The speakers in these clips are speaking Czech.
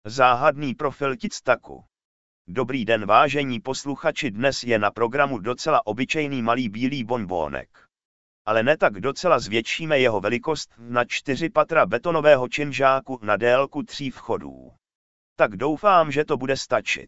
Záhadný profil Tictacu. Dobrý den, vážení posluchači, dnes je na programu docela obyčejný malý bílý bonbónek. Ale ne tak docela, zvětšíme jeho velikost na 4 patra betonového činžáku na délku 3 vchodů. Tak doufám, že to bude stačit.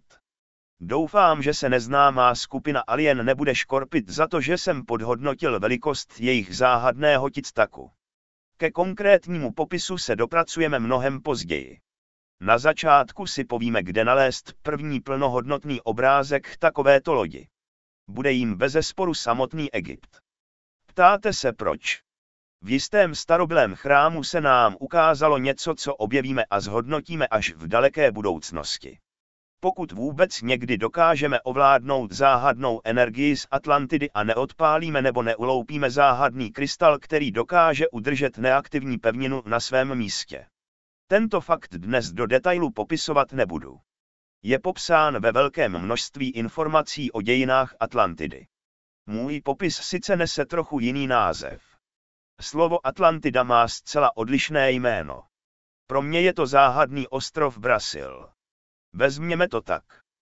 Doufám, že se neznámá skupina alien nebude škorpit za to, že jsem podhodnotil velikost jejich záhadného Tictacu. Ke konkrétnímu popisu se dopracujeme mnohem později. Na začátku si povíme, kde nalézt první plnohodnotný obrázek takovéto lodi. Bude jím bezesporu samotný Egypt. Ptáte se proč? V jistém starobylém chrámu se nám ukázalo něco, co objevíme a zhodnotíme až v daleké budoucnosti. Pokud vůbec někdy dokážeme ovládnout záhadnou energii z Atlantidy a neodpálíme nebo neuloupíme záhadný krystal, který dokáže udržet neaktivní pevninu na svém místě. Tento fakt dnes do detailu popisovat nebudu. Je popsán ve velkém množství informací o dějinách Atlantidy. Můj popis sice nese trochu jiný název. Slovo Atlantida má zcela odlišné jméno. Pro mě je to záhadný ostrov Brasil. Vezměme to tak.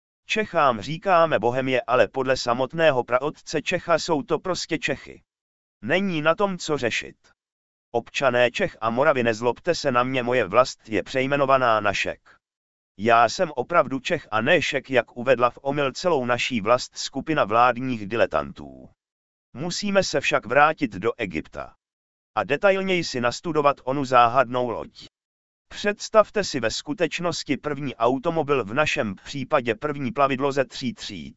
Čechám říkáme Bohemie, ale podle samotného praotce Čecha jsou to prostě Čechy. Není na tom co řešit. Občané Čech a Moravy, nezlobte se na mě, moje vlast je přejmenovaná na Šek. Já jsem opravdu Čech a ne Šek, jak uvedla v omyl celou naší vlast skupina vládních diletantů. Musíme se však vrátit do Egypta. A detailněji si nastudovat onu záhadnou loď. Představte si ve skutečnosti první automobil, v našem případě první plavidlo ze 3 tříd.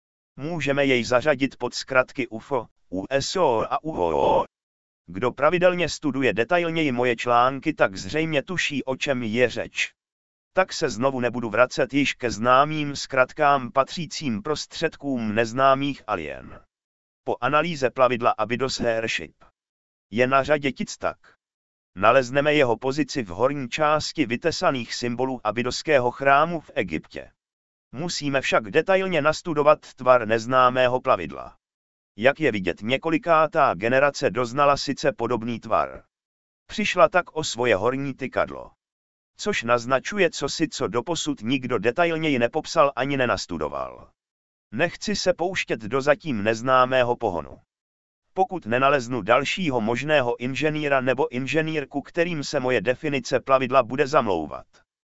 Můžeme jej zařadit pod zkratky UFO, USO a UOO. Kdo pravidelně studuje detailněji moje články, tak zřejmě tuší, o čem je řeč. Tak se znovu nebudu vracet již ke známým zkratkám patřícím prostředkům neznámých alien. Po analýze plavidla Abydos Airship je na řadě Tictac. Nalezneme jeho pozici v horní části vytesaných symbolů Abydoského chrámu v Egyptě. Musíme však detailně nastudovat tvar neznámého plavidla. Jak je vidět, několikátá generace doznala sice podobný tvar. Přišla tak o svoje horní tykadlo. Což naznačuje cosi, co doposud nikdo detailněji nepopsal ani nenastudoval. Nechci se pouštět do zatím neznámého pohonu. Pokud nenaleznu dalšího možného inženýra nebo inženýrku, kterým se moje definice plavidla bude zamlouvat.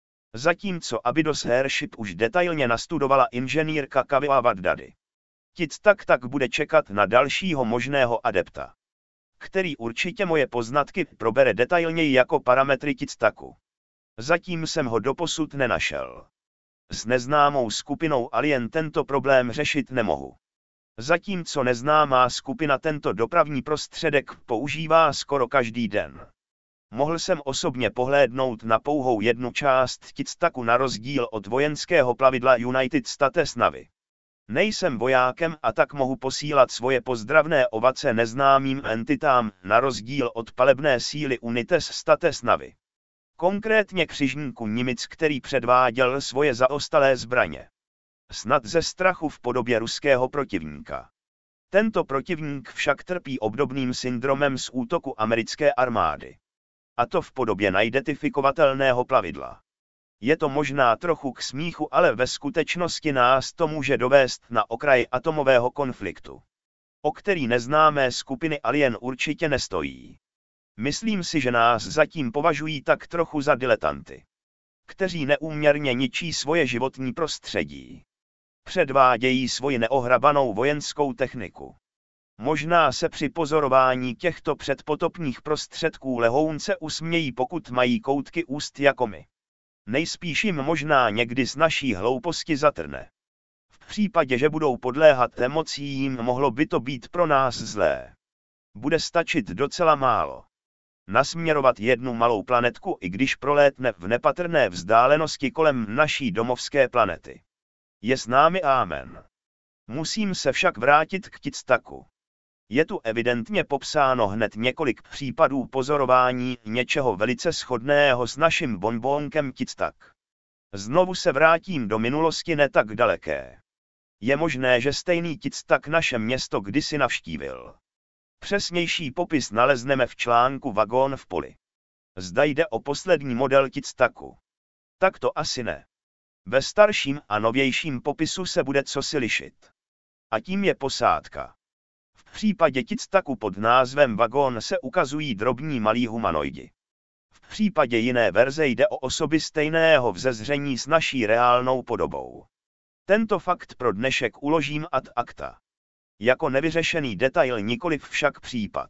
Zatímco Abydos Airship už detailně nastudovala inženýrka Kavila Baghdadi. Tictac tak bude čekat na dalšího možného adepta, který určitě moje poznatky probere detailněji jako parametry Tictacu. Zatím jsem ho doposud nenašel. S neznámou skupinou alien tento problém řešit nemohu. Zatímco neznámá skupina tento dopravní prostředek používá skoro každý den. Mohl jsem osobně pohlédnout na pouhou jednu část Tictacu na rozdíl od vojenského plavidla United States Navy. Nejsem vojákem a tak mohu posílat svoje pozdravné ovace neznámým entitám, na rozdíl od palebné síly United States Navy. Konkrétně křižníku Nimitz, který předváděl svoje zaostalé zbraně. Snad ze strachu v podobě ruského protivníka. Tento protivník však trpí obdobným syndromem z útoku americké armády. A to v podobě neidentifikovatelného plavidla. Je to možná trochu k smíchu, ale ve skutečnosti nás to může dovést na okraj atomového konfliktu, o který neznámé skupiny alien určitě nestojí. Myslím si, že nás zatím považují tak trochu za diletanty, kteří neúměrně ničí svoje životní prostředí. Předvádějí svoji neohrabanou vojenskou techniku. Možná se při pozorování těchto předpotopních prostředků lehounce usmějí, pokud mají koutky úst jako my. Nejspíš jim možná někdy z naší hlouposti zatrne. V případě, že budou podléhat emocím, mohlo by to být pro nás zlé. Bude stačit docela málo. Nasměrovat jednu malou planetku, i když prolétne v nepatrné vzdálenosti kolem naší domovské planety. Je s námi amen. Musím se však vrátit k Tictacu. Je tu evidentně popsáno hned několik případů pozorování něčeho velice shodného s naším bonbónkem Tictac. Znovu se vrátím do minulosti ne tak daleké. Je možné, že stejný Tictac naše město kdysi navštívil. Přesnější popis nalezneme v článku Vagón v poli. Zda jde o poslední model Tictacu. Tak to asi ne. Ve starším a novějším popisu se bude cosi lišit. A tím je posádka. V případě Tic-Tacu pod názvem Vagón se ukazují drobní malí humanoidi. V případě jiné verze jde o osoby stejného vzezření s naší reálnou podobou. Tento fakt pro dnešek uložím ad acta. Jako nevyřešený detail, nikoliv však případ.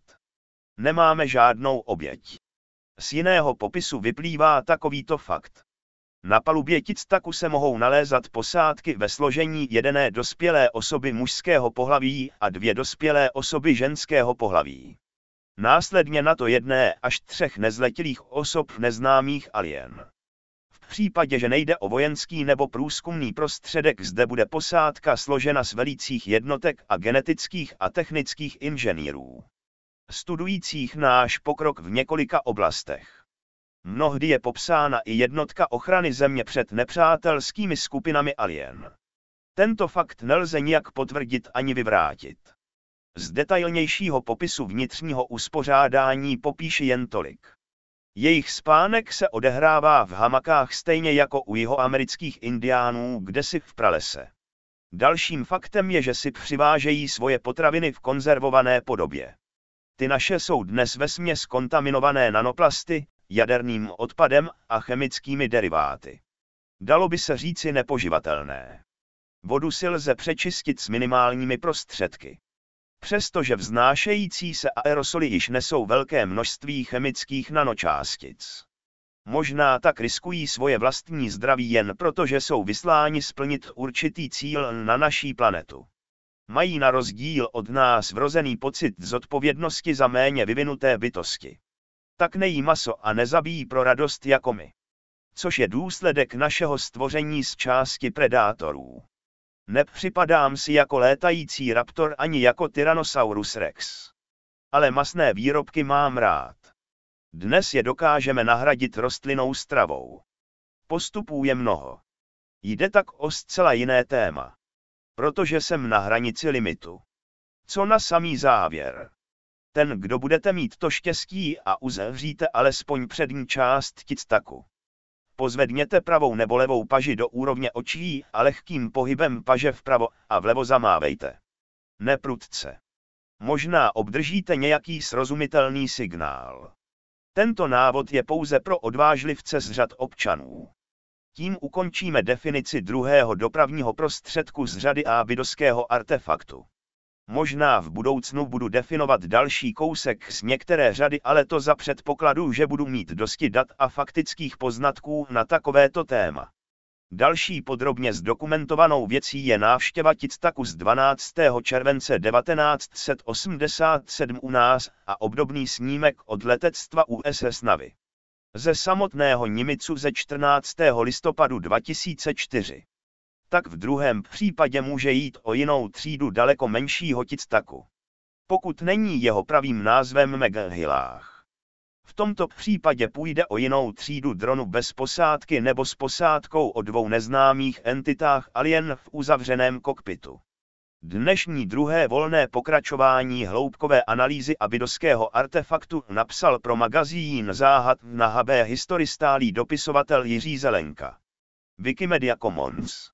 Nemáme žádnou oběť. Z jiného popisu vyplývá takovýto fakt. Na palubě Tic-Tacu se mohou nalézat posádky ve složení jedné dospělé osoby mužského pohlaví a 2 dospělé osoby ženského pohlaví. Následně na to 1 až 3 nezletilých osob neznámých alien. V případě, že nejde o vojenský nebo průzkumný prostředek, zde bude posádka složena z velících jednotek a genetických a technických inženýrů, studujících náš pokrok v několika oblastech. Mnohdy je popsána i jednotka ochrany Země před nepřátelskými skupinami alien. Tento fakt nelze nijak potvrdit ani vyvrátit. Z detailnějšího popisu vnitřního uspořádání popíši jen tolik. Jejich spánek se odehrává v hamakách stejně jako u jihoamerických indiánů kdesi v pralese. Dalším faktem je, že si přivážejí svoje potraviny v konzervované podobě. Ty naše jsou dnes vesměs kontaminované nanoplasty, jaderným odpadem a chemickými deriváty. Dalo by se říci nepoživatelné. Vodu si lze přečistit s minimálními prostředky. Přestože vznášející se aerosoly již nesou velké množství chemických nanočástic. Možná tak riskují svoje vlastní zdraví jen proto, že jsou vysláni splnit určitý cíl na naší planetu. Mají na rozdíl od nás vrozený pocit zodpovědnosti za méně vyvinuté bytosti. Tak nejí maso a nezabíjí pro radost jako my. Což je důsledek našeho stvoření z části predátorů. Nepřipadám si jako létající raptor ani jako Tyrannosaurus rex. Ale masné výrobky mám rád. Dnes je dokážeme nahradit rostlinnou stravou. Postupů je mnoho. Jde tak o zcela jiné téma. Protože jsem na hranici limitu. Co na samý závěr? Ten, kdo budete mít to štěstí a uzavříte alespoň přední část Tic-Tacu. Pozvedněte pravou nebo levou paži do úrovně očí a lehkým pohybem paže vpravo a vlevo zamávejte. Neprudce. Možná obdržíte nějaký srozumitelný signál. Tento návod je pouze pro odvážlivce z řad občanů. Tím ukončíme definici druhého dopravního prostředku z řady abydoského artefaktu. Možná v budoucnu budu definovat další kousek z některé řady, ale to za předpokladu, že budu mít dosti dat a faktických poznatků na takovéto téma. Další podrobně zdokumentovanou věcí je návštěva Tic-Tacu z 12. července 1987 u nás a obdobný snímek od letectva USS Navy. Ze samotného Nimitzu ze 14. listopadu 2004. Tak v druhém případě může jít o jinou třídu daleko menšího Tic-Tacu. Pokud není jeho pravým názvem Meghilach. V tomto případě půjde o jinou třídu dronu bez posádky nebo s posádkou o 2 neznámých entitách alien v uzavřeném kokpitu. Dnešní druhé volné pokračování hloubkové analýzy abydoského artefaktu napsal pro magazín Záhad na HB History stálý dopisovatel Jiří Zelenka. Wikimedia Commons.